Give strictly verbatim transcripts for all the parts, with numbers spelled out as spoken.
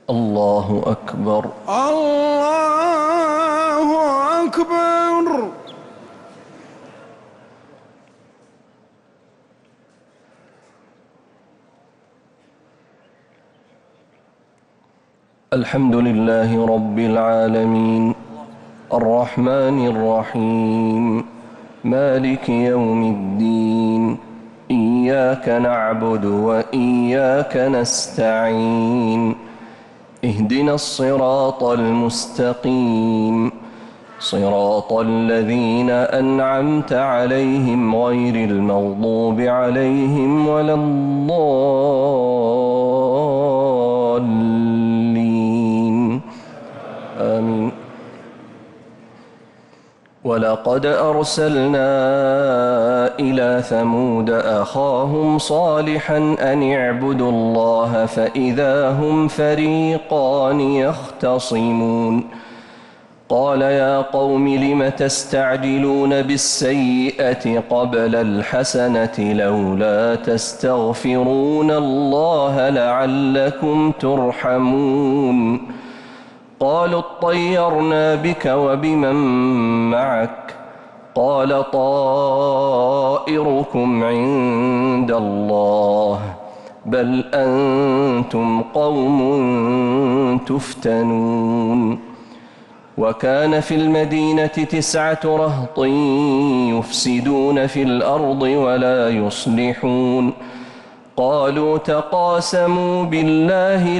الله أكبر. الله أكبر. الحمد لله رب العالمين الرحمن الرحيم مالك يوم الدين إياك نعبد وإياك نستعين اهدنا الصراط المستقيم صراط الذين أنعمت عليهم غير المغضوب عليهم ولا الضالين آمين. ولقد أرسلنا إلى ثمود أخاهم صالحا أن اعبدوا الله فإذا هم فريقان يختصمون قال يا قوم لم تستعجلون بالسيئة قبل الحسنة لولا تستغفرون الله لعلكم ترحمون قالوا اطيرنا بك وبمن معك قال طائركم عند الله بل أنتم قوم تفتنون وكان في المدينة تسعة رهط يفسدون في الأرض ولا يصلحون قالوا تقاسموا بالله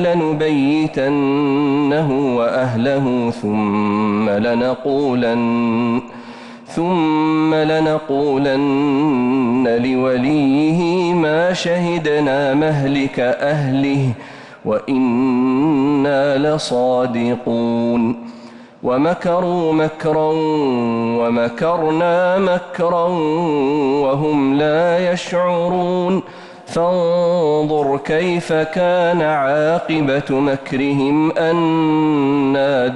لنبيتنه وأهله ثم لنقولن ثم لنقولن لوليه ما شهدنا مهلك أهله وإنا لصادقون ومكروا مكرا ومكرنا مكرا وهم لا يشعرون فانظر كيف كان عاقبة مكرهم أنا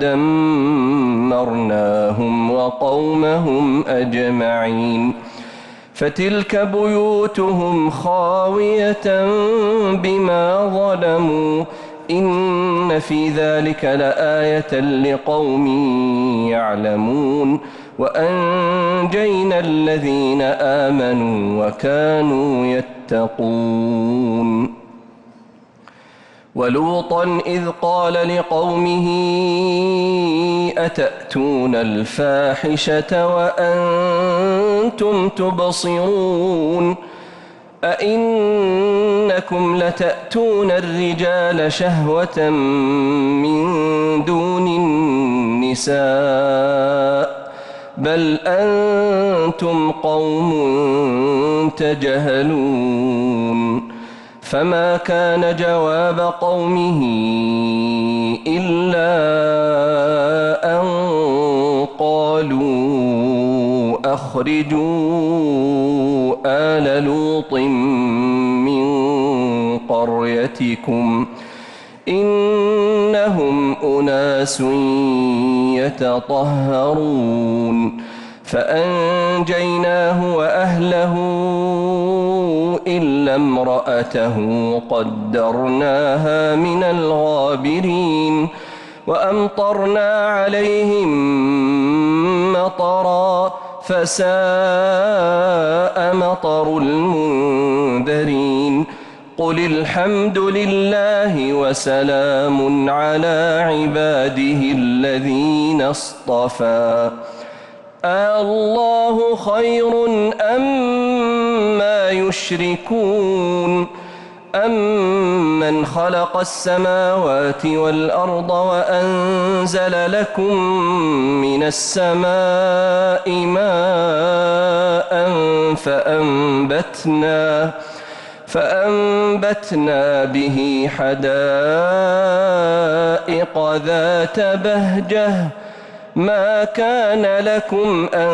دمرناهم وقومهم أجمعين فتلك بيوتهم خاوية بما ظلموا إن في ذلك لآية لقوم يعلمون وأنجينا الذين آمنوا وكانوا يتقون ولوطا إذ قال لقومه أتأتون الفاحشة وأنتم تبصرون أئنكم لتأتون الرجال شهوة من دون النساء بل أنتم قوم تجهلون فما كان جواب قومه إلا أن قالوا أخرجوا آل لوط من قريتكم إنهم أناس يتطهرون فأنجيناه وأهله إلا امرأته قدرناها من الغابرين وأمطرنا عليهم مطرا فساء مطر المنذرين قل الحمد لله وسلام على عباده الذين اصطفى الله خير أما يشركون أمن خلق السماوات والأرض وأنزل لكم من السماء ماء فأنبتنا فأنبتنا به حدائق ذات بهجة ما كان لكم أن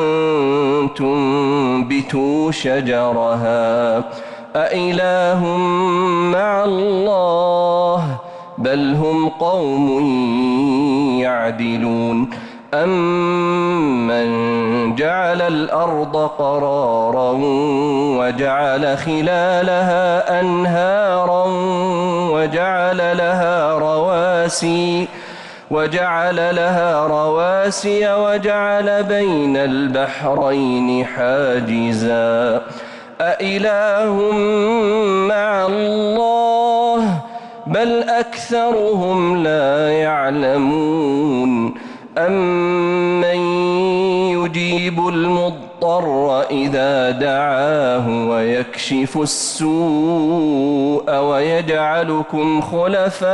تنبتوا شجرها أإله مع الله بل هم قوم يعدلون أمن جعل الأرض قرارا وجعل خلالها أنهارا وجعل لها رواسي رواسي وجعل لها رواسي وجعل بين البحرين حاجزا أإله مع الله بل أكثرهم لا يعلمون أمن يجيب المضطر إذا دعاه ويكشف السوء ويجعلكم خلفاء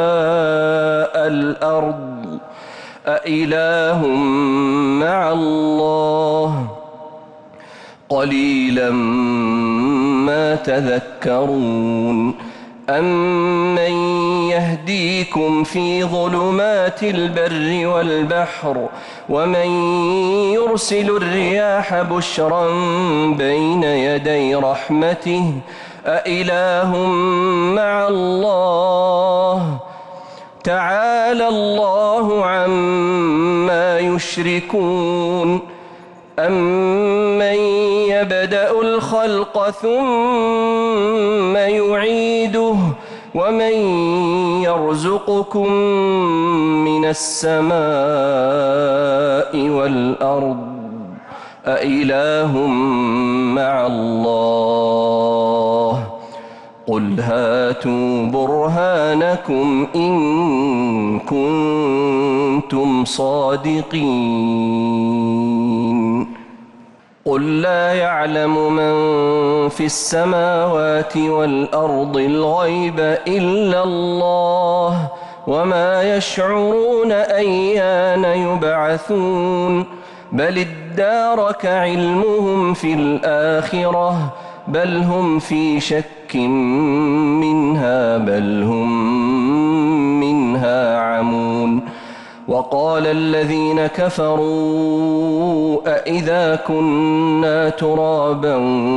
الأرض أإله مع الله قليلا ما تذكرون أمن يهديكم في ظلمات البر والبحر ومن يرسل الرياح بشرا بين يدي رحمته أإله مع الله تعالى الله عما يشركون أمن يبدأ الخلق ثم يعيده ومن يرزقكم من السماء والأرض أإله مع الله قل هاتوا برهانكم إن كنتم صادقين قل لا يعلم من في السماوات والأرض الغيب إلا الله وما يشعرون أيان يبعثون بل ادارك علمهم في الآخرة بل هم في شك منها بل هم منها عمون وقال الذين كفروا أإذا كنا ترابا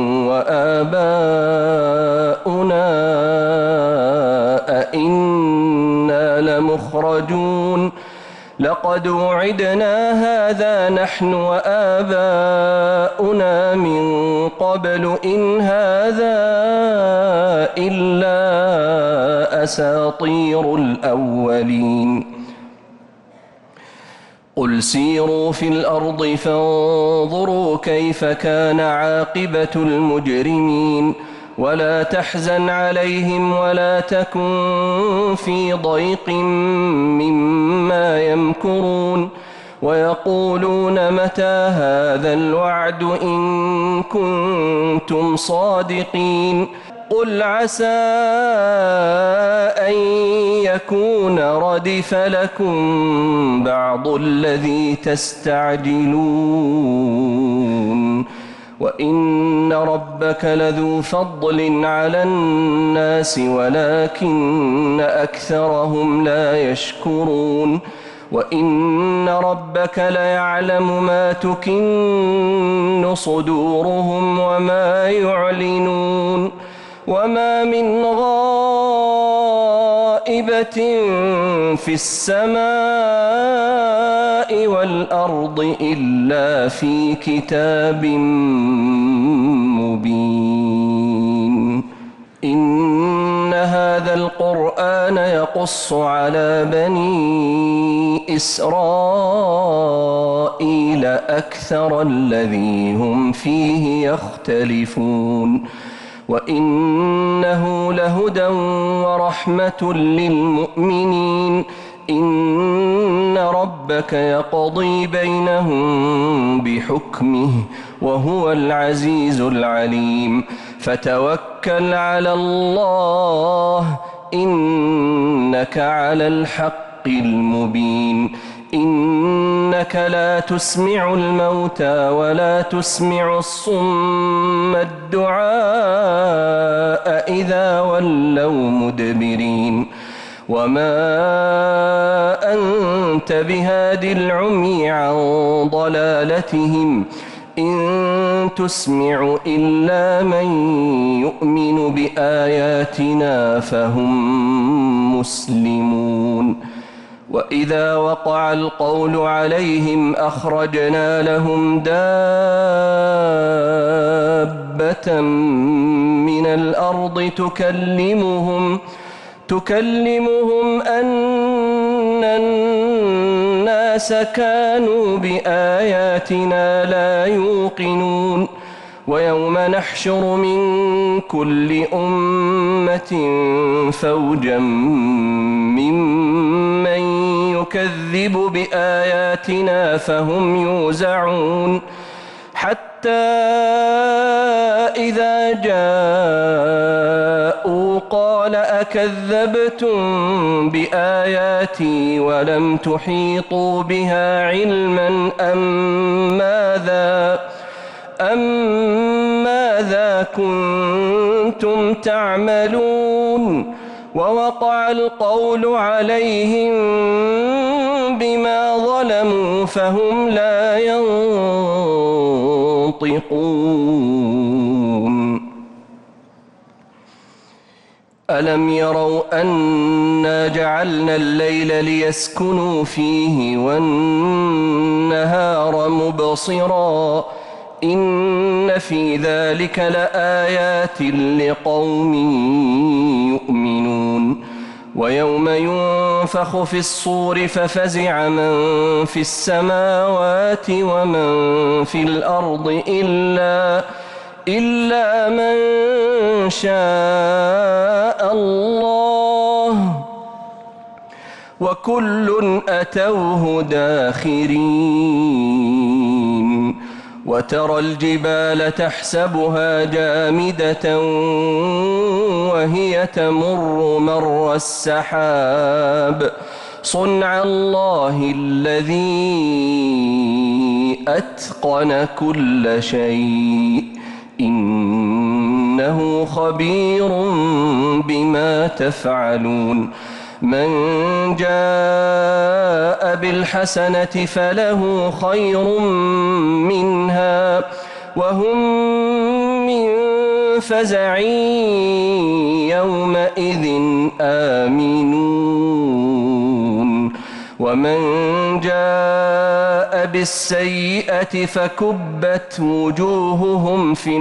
وآباؤنا أإنا لمخرجون لقد وعدنا هذا نحن وآباؤنا من قبل إن هذا إلا أساطير الأولين قل سيروا في الأرض فانظروا كيف كان عاقبة المجرمين ولا تحزن عليهم ولا تكن في ضيق مما يمكرون ويقولون متى هذا الوعد إن كنتم صادقين قل عسى أن يكون ردف لكم بعض الذي تستعجلون وإن ربك لذو فضل على الناس ولكن أكثرهم لا يشكرون وإن ربك ليعلم ما تكن صدورهم وما يعلنون وما من غائبة في السماء والأرض إلا في كتاب مبين إن هذا القرآن يقص على بني إسرائيل أكثر الذي هم فيه يختلفون وإنه لهدى ورحمة للمؤمنين إن ربك يقضي بينهم بحكمه وهو العزيز العليم فتوكل على الله إنك على الحق المبين إنك لا تسمع الموتى ولا تسمع الصم الدعاء إذا ولوا مدبرين وما أنت بهاد العمي عن ضلالتهم إن تسمع إلا من يؤمن بآياتنا فهم مسلمون وإذا وقع القول عليهم أخرجنا لهم دابة من الأرض تكلمهم تكلمهم أن الناس كانوا بآياتنا لا يوقنون ويوم نحشر من كل أمة فوجا ممن يكذب بآياتنا فهم يوزعون حتى إذا جاءوا قال أكذبتم بآياتي ولم تحيطوا بها علما أم ماذا أم ماذا كنتم تعملون ووقع القول عليهم بما ظلموا فهم لا ينطقون ألم يروا أنا جعلنا الليل ليسكنوا فيه والنهار مبصرا إن في ذلك لآيات لقوم يؤمنون ويوم ينفخ في الصور ففزع من في السماوات ومن في الأرض إلا إلا من شاء الله وكل أتوه داخرين وترى الجبال تحسبها جامدة وهي تمر مر السحاب صنع الله الذي أتقن كل شيء إنه خبير بما تفعلون من جاء بالحسنة فله خير منها وهم من فزع يومئذ آمنون ومن جاء بالسيئة فكبت وجوههم في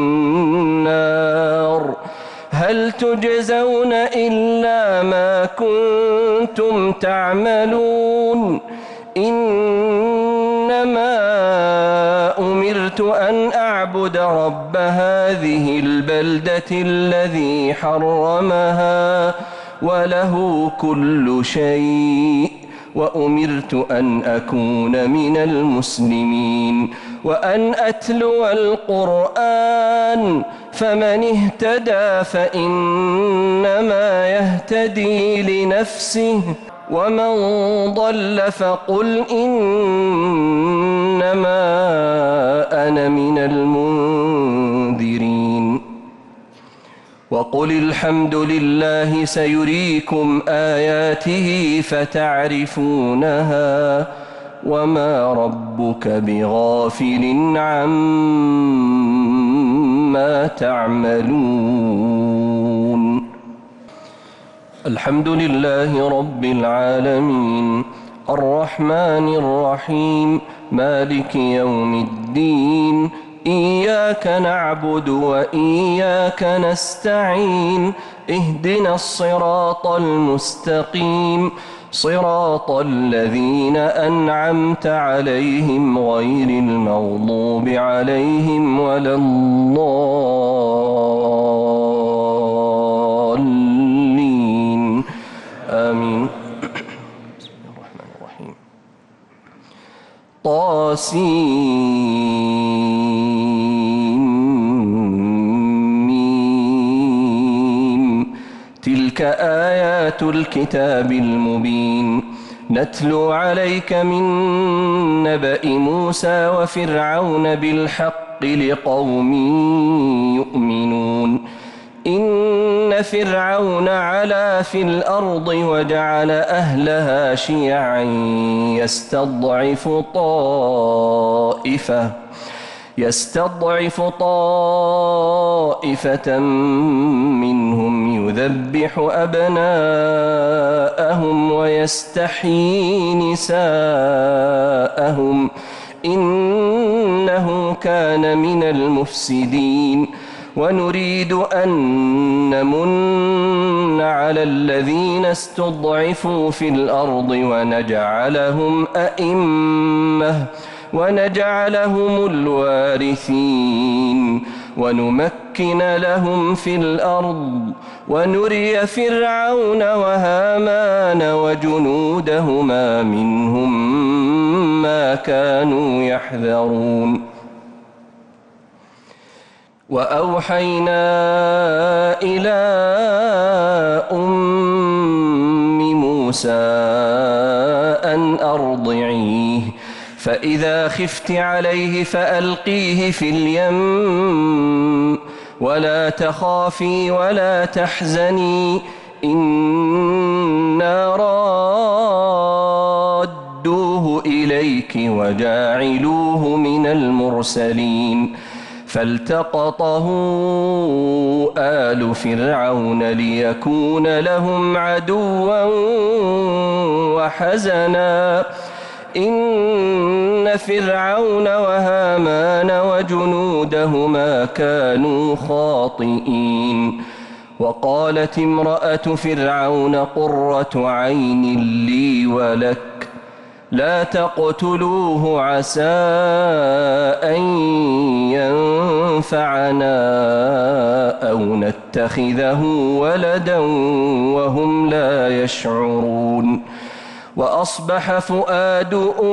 النار هل تجزون إلا ما كنتم تعملون إنما أمرت أن أعبد رب هذه البلدة الذي حرمها وله كل شيء وأمرت أن أكون من المسلمين وأن أتلو القرآن فمن اهتدى فإنما يهتدي لنفسه ومن ضل فقل إنما أنا من المنذرين وقل الحمد لله سيريكم آياته فتعرفونها وما ربك بغافل عما تعملون الحمد لله رب العالمين الرحمن الرحيم مالك يوم الدين إياك نعبد وإياك نستعين اهدنا الصراط المستقيم صراط الذين أنعمت عليهم غير المغضوب عليهم ولا الضالين آمين. بسم الله الرحمن الرحيم. طاسيم تلك آيات الكتاب المبين نتلو عليك من نبأ موسى وفرعون بالحق لقوم يؤمنون إن فرعون علا في الأرض وجعل أهلها شيعا يستضعف طائفة يستضعف طائفة منهم يذبح أبناءهم ويستحيي نساءهم إنه كان من المفسدين ونريد أن نمن على الذين استضعفوا في الأرض ونجعلهم أئمة ونجعلهم الوارثين ونمكن لهم في الأرض ونري فرعون وهامان وجنودهما منهم ما كانوا يحذرون وأوحينا إلى أم موسى أن أرضعيه فإذا خفت عليه فألقيه في اليم ولا تخافي ولا تحزني إنا رادوه إليك وجاعلوه من المرسلين فالتقطه آل فرعون ليكون لهم عدوا وحزنا إن فرعون وهامان وجنودهما كانوا خاطئين وقالت امرأة فرعون قرة عين لي ولك لا تقتلوه عسى أن ينفعنا أو نتخذه ولدا وهم لا يشعرون وأصبح فؤاد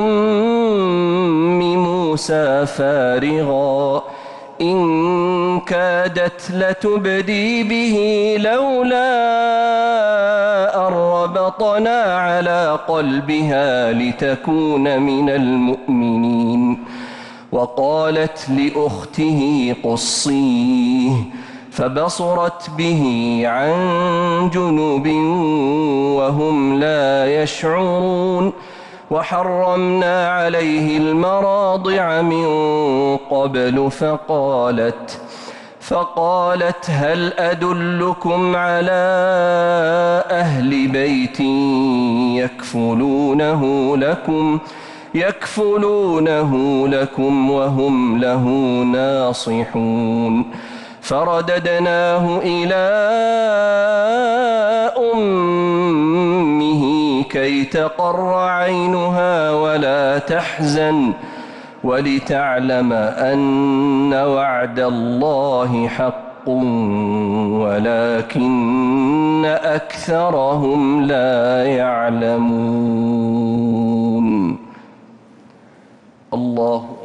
أم موسى فارغا إن كادت لتبدي به لولا أن ربطنا على قلبها لتكون من المؤمنين وقالت لأخته قصيه فبصرت به عن جنب وهم لا يشعرون وحرمنا عليه المراضع من قبل فقالت فقالت هل أدلكم على أهل بيت يكفلونه لكم يكفلونه لكم وهم له ناصحون فرددناه إلى أمه كي تقر عينها ولا تحزن ولتعلم أن وعد الله حق ولكن أكثرهم لا يعلمون. الله